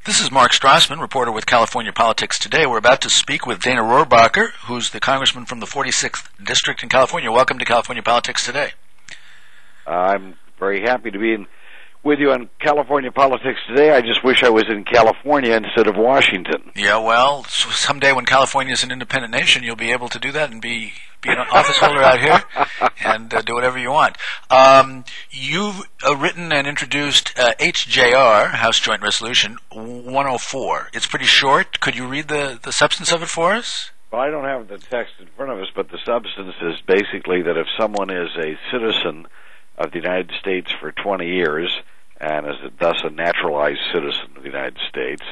This is Mark Strassman, reporter with California Politics Today. We're about to speak with Dana Rohrabacher, who's the congressman from the 46th District in California. Welcome to California Politics Today. I'm very happy to be with you on California Politics Today. I just wish I was in California instead of Washington. Yeah, well, someday when California is an independent nation, you'll be able to do that and be an office holder out here and do whatever you want. You've written and introduced HJR, House Joint Resolution 104. It's pretty short. Could you read the substance of it for us? Well, I don't have the text in front of us, but the substance is basically that if someone is a citizen of the United States for 20 years and is thus a naturalized citizen of the United States,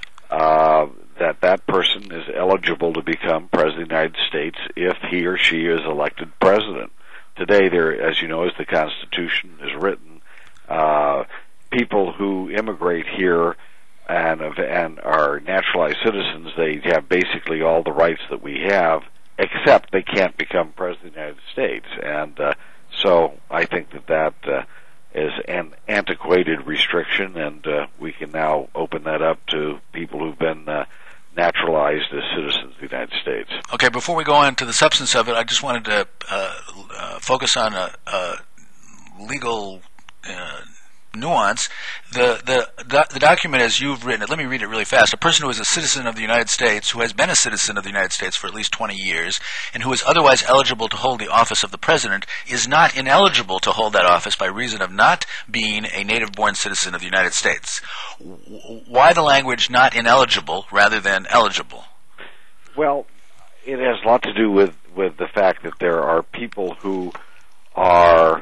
that person is eligible to become President of the United States if he or she is elected president. Today, there, as you know, as the Constitution is written, people who immigrate here and are naturalized citizens, they have basically all the rights that we have, except they can't become President of the United States. And so I think that is an antiquated restriction, and we can now open that up to people who've been naturalized as citizens of the United States. Okay, before we go on to the substance of it, I just wanted to focus on a legal nuance. The document as you've written it, let me read it really fast. A person who is a citizen of the United States, who has been a citizen of the United States for at least 20 years, and who is otherwise eligible to hold the office of the President, is not ineligible to hold that office by reason of not being a native-born citizen of the United States. Why the language not ineligible rather than eligible? Well, it has a lot to do with the fact that there are people who are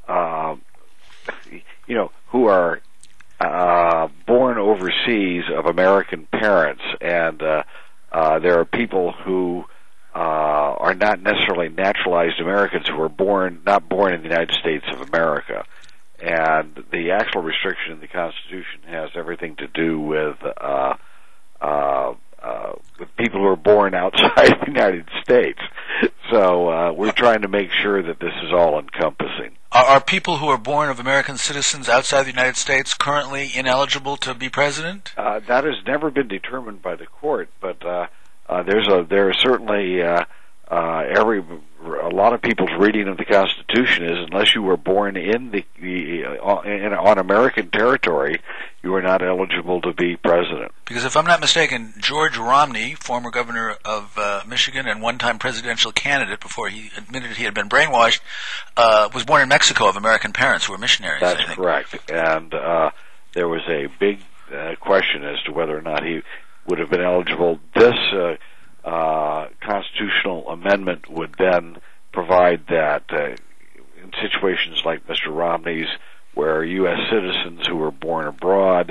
who are born overseas of American parents, and there are people who are not necessarily naturalized Americans who are not born in the United States of America. And the actual restriction in the Constitution has everything to do with people who are born outside the United States. So we're trying to make sure that this is all encompassing. Are people who are born of American citizens outside the United States currently ineligible to be president? That has never been determined by the court, but there is certainly a lot of people's reading of the Constitution is unless you were born on American territory, you are not eligible to be president. Because if I'm not mistaken, George Romney, former governor of Michigan and one-time presidential candidate before he admitted he had been brainwashed, was born in Mexico of American parents who were missionaries. That's correct. And there was a big question as to whether or not he would have been eligible. This constitutional amendment would then provide that in situations like Mr. Romney's, where U.S. citizens who were born abroad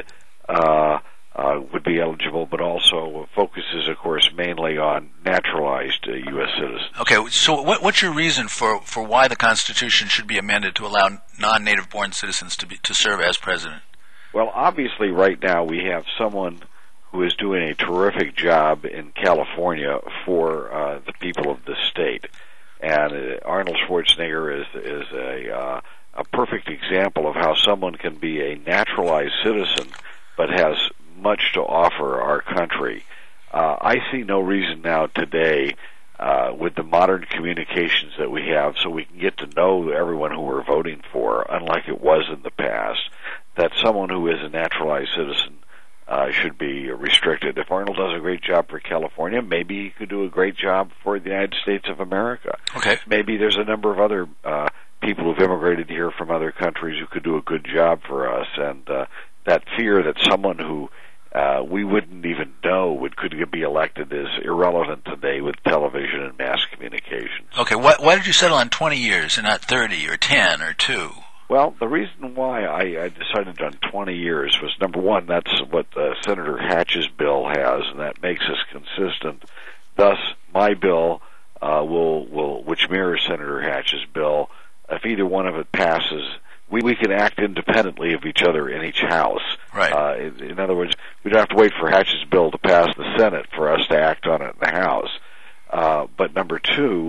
would be eligible, but also focuses, of course, mainly on naturalized U.S. citizens. Okay, so what's your reason for why the Constitution should be amended to allow non-native born citizens to serve as president? Well, obviously, right now we have someone who is doing a terrific job in California for the people of the state. And Arnold Schwarzenegger is a perfect example of how someone can be a naturalized citizen but has much to offer our country. I see no reason now today with the modern communications that we have, so we can get to know everyone who we're voting for, unlike it was in the past, that someone who is a naturalized citizen should be restricted. If Arnold does a great job for California, maybe he could do a great job for the United States of America. Okay. Maybe there's a number of other people who've immigrated here from other countries who could do a good job for us, and that fear that someone who we wouldn't even know could be elected is irrelevant today with television and mass communications. Okay, why did you settle on 20 years and not 30 or 10 or 2? Well, the reason why I decided on 20 years was, number one, that's what Senator Hatch's bill has, and that makes us consistent. Thus, my bill which mirrors Senator Hatch's bill, if either one of it passes, we can act independently of each other in each house. Right. In other words, we don't have to wait for Hatch's bill to pass the Senate for us to act on it in the House. But number two,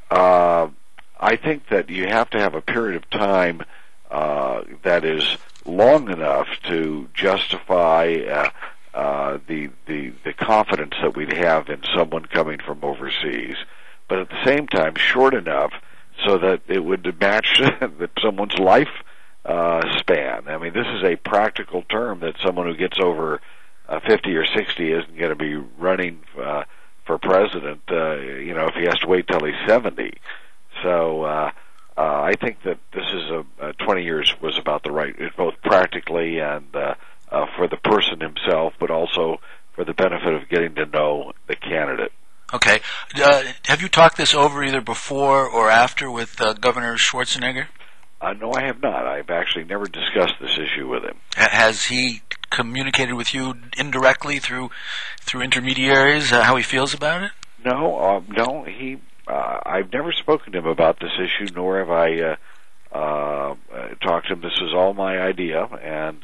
I think that you have to have a period of time that is long enough to justify the confidence that we'd have in someone coming from overseas, but at the same time short enough so that it would match someone's life span. I mean, this is a practical term that someone who gets over 50 or 60 isn't going to be running for president, if he has to wait till he's 70. So I think that this is 20 years was about the right, both practically and for the person himself, but also for the benefit of getting to know the candidate. Okay. Have you talked this over either before or after with Governor Schwarzenegger? No, I have not. I've actually never discussed this issue with him. Has he communicated with you indirectly through intermediaries how he feels about it? No. I've never spoken to him about this issue, nor have I talked to him. This was all my idea, and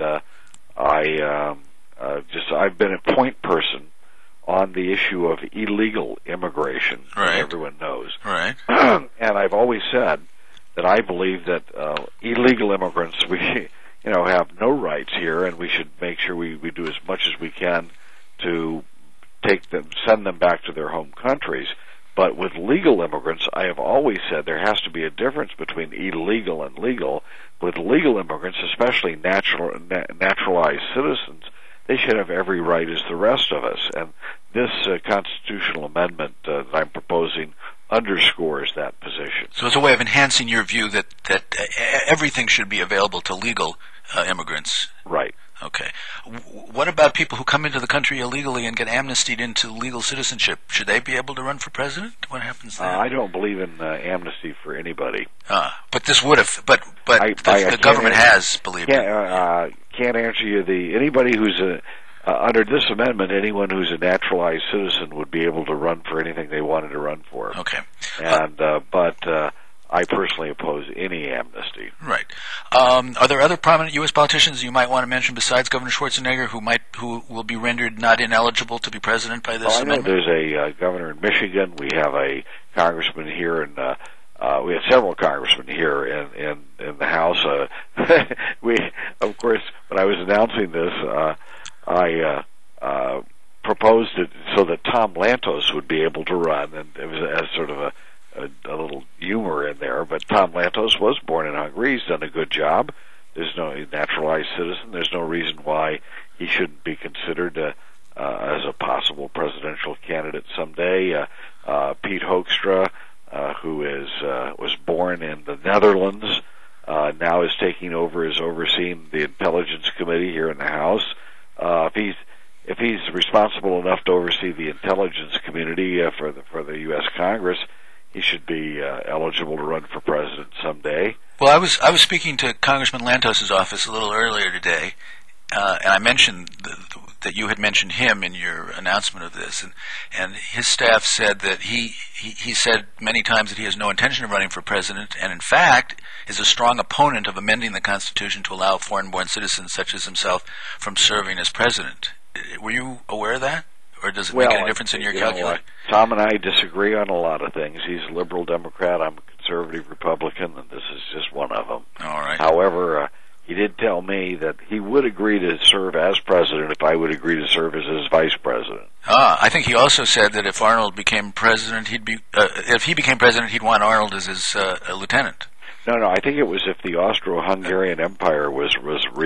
I've been a point person on the issue of illegal immigration, right. As everyone knows. Right. And I've always said that I believe that illegal immigrants, have no rights here, and we should make sure we do as much as we can to send them back to their home countries. But with legal immigrants, I have always said there has to be a difference between illegal and legal. With legal immigrants, especially naturalized citizens, they should have every right as the rest of us. And this constitutional amendment that I'm proposing underscores that position. So it's a way of enhancing your view that everything should be available to legal immigrants. Right. Okay. What about people who come into the country illegally and get amnestied into legal citizenship? Should they be able to run for president? What happens then? I don't believe in amnesty for anybody. But this would have. But the government has believed it. Can't answer you. Anybody who's under this amendment, anyone who's a naturalized citizen would be able to run for anything they wanted to run for. Okay. And but I personally oppose any amnesty. Right. Are there other prominent U.S. politicians you might want to mention besides Governor Schwarzenegger who will be rendered not ineligible to be president by this amendment? I know there's a governor in Michigan. We have a congressman here, and we have several congressmen here in the House. Of course, when I was announcing this, I proposed it so that Tom Lantos would be able to run, and it was as sort of a little humor in there, but Tom Lantos was born in Hungary. He's done a good job. There's no naturalized citizen. There's no reason why he shouldn't be considered as a possible presidential candidate someday. Pete Hoekstra, who was born in the Netherlands, now is taking over as overseeing the Intelligence Committee here in the House. If he's responsible enough to oversee the intelligence community for the U.S. Congress, he should be eligible to run for president someday. Well, I was speaking to Congressman Lantos's office a little earlier today, and I mentioned that you had mentioned him in your announcement of this, and his staff said that he said many times that he has no intention of running for president, and in fact is a strong opponent of amending the Constitution to allow foreign-born citizens such as himself from serving as president. Were you aware of that? Or does it make any difference in your calculation? Tom and I disagree on a lot of things. He's a liberal Democrat. I'm a conservative Republican, and this is just one of them. All right. However, he did tell me that he would agree to serve as president if I would agree to serve as his vice president. I think he also said that if Arnold became president, if he became president, he'd want Arnold as his lieutenant. No, I think it was if the Austro-Hungarian Empire was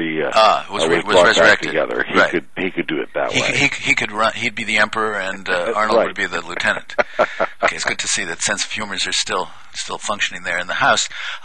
resurrected together. He could do it that way. He could run. He'd be the emperor, and Arnold would be the lieutenant. Okay, it's good to see that sense of humor is still functioning there in the House.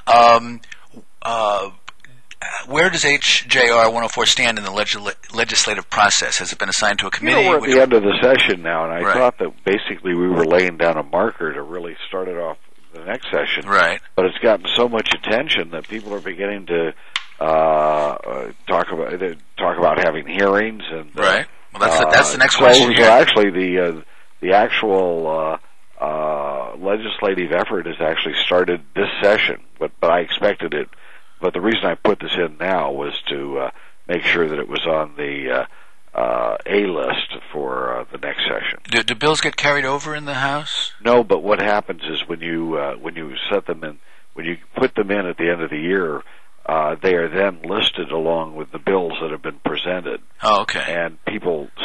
Where does HJR 104 stand in the legislative process? Has it been assigned to a committee? We're at the end of the session now, and I thought that basically we were laying down a marker to really start it off the next session. Right. But it's gotten so much attention that people are beginning to talk about having hearings and right. Well, that's the next question. So actually, the actual legislative effort has actually started this session, but I expected it. But the reason I put this in now was to make sure that it was on the A list for the next session. Do bills get carried over in the House? No, but what happens is when you set them in, when you put them in at the end of the year, they are then listed along with the bills that have been presented. Oh, okay. And people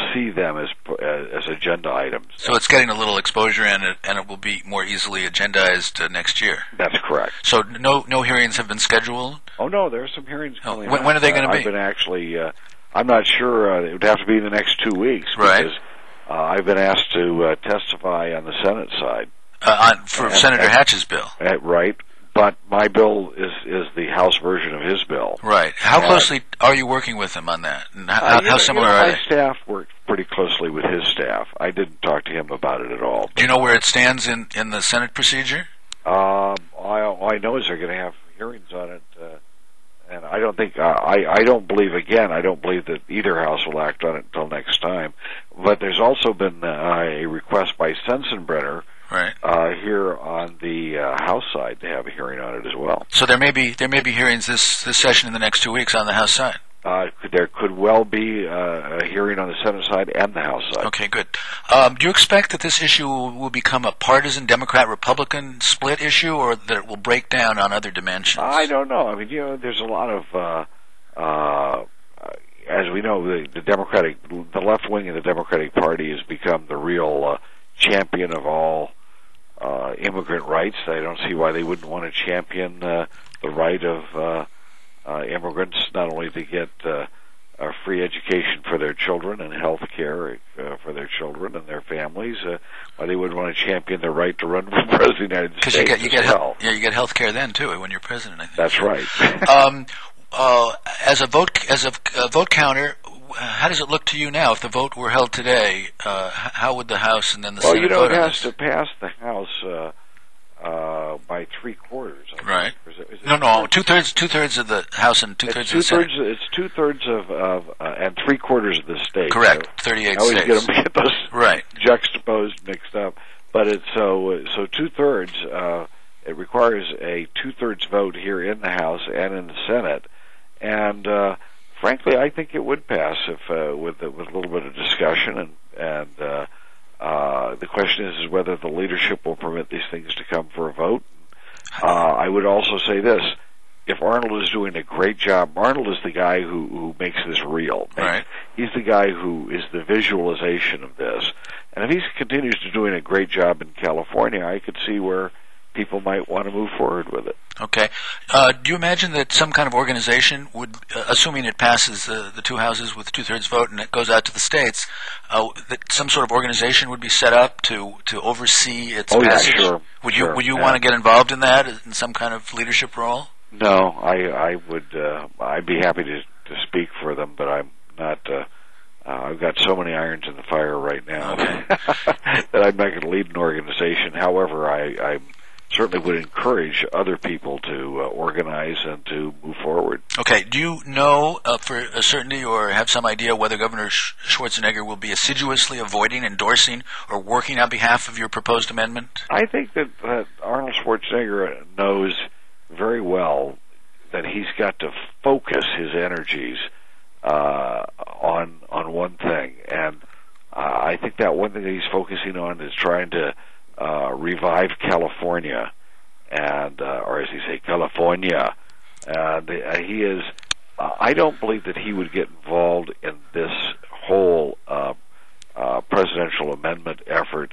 see them as agenda items. So it's getting a little exposure, and it will be more easily agendized next year. That's correct. So no hearings have been scheduled? Oh, no, there are some hearings coming up. When are they going to be? I've been actually, I'm not sure, it would have to be in the next 2 weeks. Right. Because I've been asked to testify on the Senate side. For Senator Hatch's bill. Right. But my bill is the House version of his bill. Right. How closely are you working with him on that? And how similar are they? My staff worked pretty closely with his staff. I didn't talk to him about it at all. Do you know where it stands in the Senate procedure? All I know is they're going to have hearings on it, and I don't think I don't believe that either house will act on it until next time. But there's also been a request by Sensenbrenner. Right. Here on the House side to have a hearing on it as well. So there may be hearings this session in the next 2 weeks on the House side. There could well be a hearing on the Senate side and the House side. Okay, good. Do you expect that this issue will become a partisan Democrat-Republican split issue, or that it will break down on other dimensions? I don't know. I mean, there's a lot of, as we know, the left wing of the Democratic Party has become the real champion of all immigrant rights. I don't see why they wouldn't want to champion the right of immigrants not only to get a free education for their children and health care for their children and their families. Why they wouldn't want to champion the right to run for president of the United States? Because you get health care then too when you're president. I think that's right. As a vote counter, how does it look to you now? If the vote were held today, how would the House and then the Senate vote on this? It has to pass the House by 3/4. Right. No. 2/3 of the House and 2/3 of the Senate. It's 2/3 of and 3/4 of the states. Correct. 38 I always states. get those right juxtaposed, mixed up. But it's so 2/3. It requires a 2/3 vote here in the House and in the Senate, and frankly, I think it would pass if with a little bit of discussion and the question is whether the leadership will permit these things to come for a vote. I would also say this: if Arnold is doing a great job, Arnold is the guy who makes this real. Right. He's the guy who is the visualization of this, and if he continues to doing a great job in California, I could see where people might want to move forward with it. Okay. Do you imagine that some kind of organization would, assuming it passes the two houses with 2/3 vote and it goes out to the states, that some sort of organization would be set up to oversee its passage? Yeah, sure. Would you want to get involved in that in some kind of leadership role? No, I would. I'd be happy to speak for them, but I'm not. I've got so many irons in the fire right now that I'm not going to lead an organization. However, I certainly would encourage other people to organize and to move forward. Okay. Do you know for a certainty or have some idea whether Governor Schwarzenegger will be assiduously avoiding, endorsing, or working on behalf of your proposed amendment? I think that Arnold Schwarzenegger knows very well that he's got to focus his energies on one thing, and I think that one thing that he's focusing on is trying to revive California, and or as he say, California. He is. I don't believe that he would get involved in this whole presidential amendment effort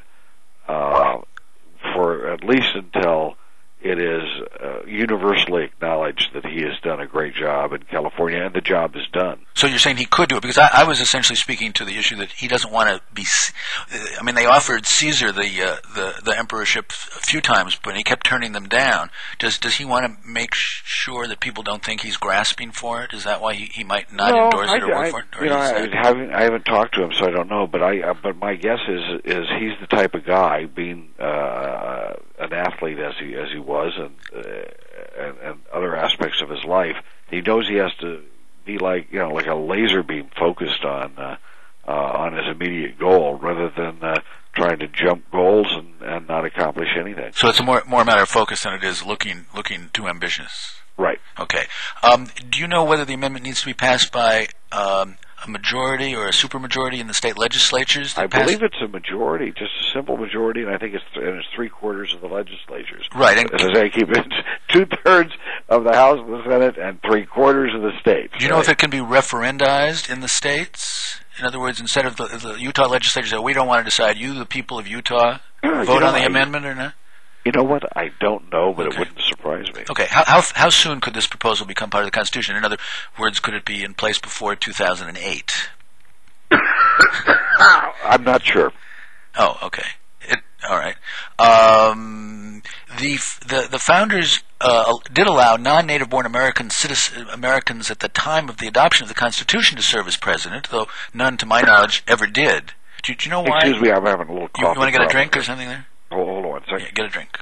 for at least until it is universally acknowledged that he has done a great job in California, and the job is done. So you're saying he could do it? Because I was essentially speaking to the issue that he doesn't want to be. I mean, they offered Caesar the emperorship a few times, but he kept turning them down. Does he want to make sure that people don't think he's grasping for it? Is that why he might not endorse it or work for it? Or I haven't talked to him, so I don't know. But my guess is he's the type of guy, being an athlete as he was, and other aspects of his life. He knows he has to be like a laser beam focused on his immediate goal, rather than trying to jump goals and not accomplish anything. So it's a more a matter of focus than it is looking too ambitious. Right. Okay. Do you know whether the amendment needs to be passed by a majority or a supermajority in the state legislatures? I believe it's a majority, just a simple majority, and I think it's 3/4 of the legislatures. Right. And as I say, it's 2/3 of the House and the Senate, and 3/4 of the states. Do you know if it can be referendized in the states? In other words, instead of the Utah legislature say, we don't want to decide, you, the people of Utah, vote You know, on the amendment or not? You know what? I don't know, but Okay. it wouldn't surprise me. Okay. How soon could this proposal become part of the Constitution? In other words, could it be in place before 2008? I'm not sure. Oh, okay. All right. The founders did allow non-native born Americans at the time of the adoption of the Constitution to serve as president, though none, to my knowledge, ever did. Do you know why? Excuse me, I'm having a little coffee. You want to get a problem drink or here. something there? Hold on a second. Yeah, get a drink.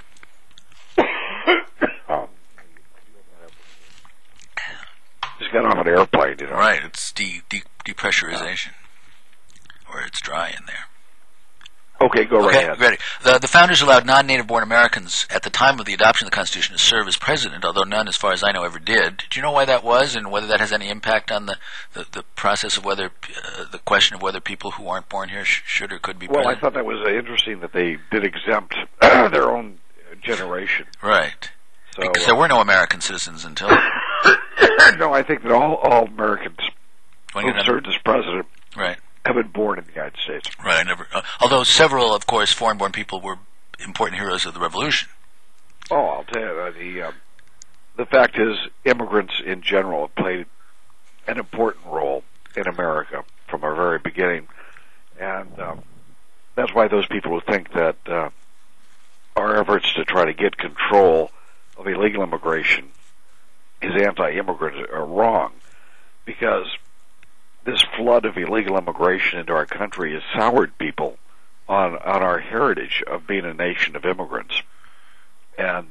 Just got off an airplane, you know. Right. It's depressurization, or it's dry in there. Okay, go right Okay, ahead. ready. The founders allowed non-native born Americans at the time of the adoption of the Constitution to serve as president, although none, as far as I know, ever did. Do you know why that was, and whether that has any impact on the process of whether the question of whether people who aren't born here should or could be Well, I president? thought that was interesting that they did exempt their own generation. Right. So, Because there were no American citizens until no, I think that all Americans when who you served as president right. have been born in the United States. Right. I never. Although several, of course, foreign-born people were important heroes of the Revolution. Oh, I'll tell you, the fact is, immigrants in general have played an important role in America from our very beginning, and that's why those people who think that our efforts to try to get control of illegal immigration is anti-immigrant are wrong, because this flood of illegal immigration into our country has soured people on our heritage of being a nation of immigrants. And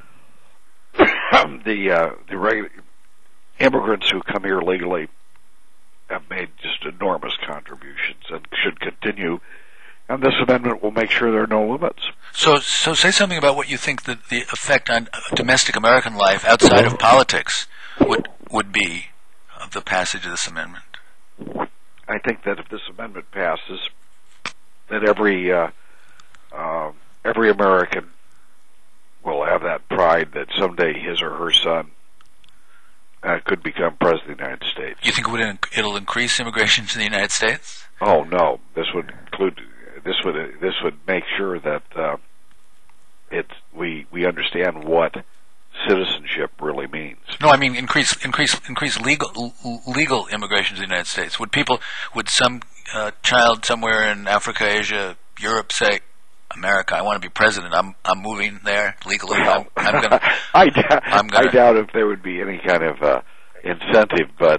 the regular immigrants who come here legally have made just enormous contributions and should continue. And this amendment will make sure there are no limits. So say something about what you think that the effect on domestic American life outside of politics would be of the passage of this amendment. I think that if this amendment passes, that every American will have that pride that someday his or her son could become president of the United States. You think it'll increase immigration to the United States? Oh no, this would include this would make sure that we understand what citizenship really means. No, I mean increase legal immigration to the United States. Would some child somewhere in Africa, Asia, Europe say, America, I want to be president. I'm moving there legally. I'm gonna. I doubt if there would be any kind of incentive, but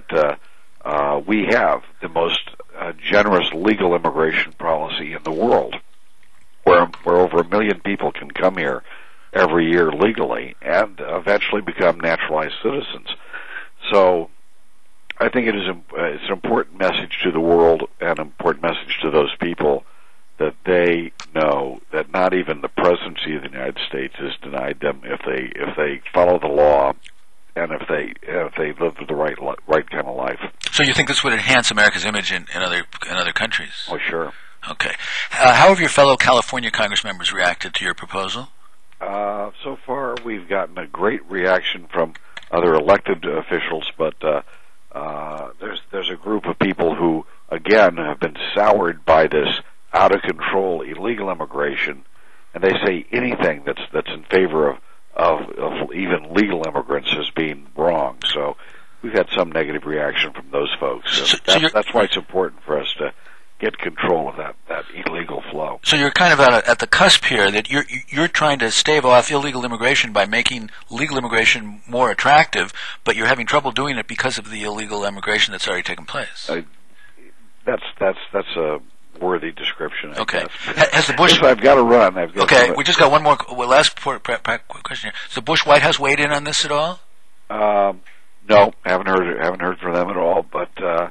we have the most generous legal immigration policy in the world, where over 1 million people can come here every year legally and eventually become naturalized citizens. So I think it's an important message to the world and an important message to those people that they know that not even the presidency of the United States is denied them if they follow the law and if they live the right kind of life. So you think this would enhance America's image in other countries? Oh, sure. Okay. How have your fellow California Congress members reacted to your proposal? So far, we've gotten a great reaction from other elected officials, but there's a group of people who, again, have been soured by this out-of-control illegal immigration, and they say anything that's in favor of even legal immigrants as being wrong. So we've had some negative reaction from those folks. That's why it's important for us to get control of that illegal flow. So you're kind of at the cusp here that you're trying to stave off illegal immigration by making legal immigration more attractive, but you're having trouble doing it because of the illegal immigration that's already taken place. That's a worthy description. I Okay. guess. Has the Bush? I've got to run. Okay, we just got one more last question here. Has the Bush White House weighed in on this at all? No, haven't heard from them at all. But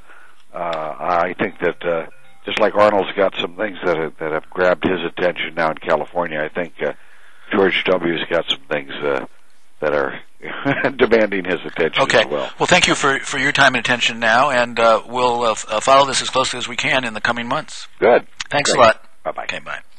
I think that just like Arnold's got some things that have grabbed his attention now in California, I think George W.'s got some things that are demanding his attention as well. Well, thank you for your time and attention now, and we'll follow this as closely as we can in the coming months. Good. Thanks Great. a lot. Bye-bye. Okay, bye.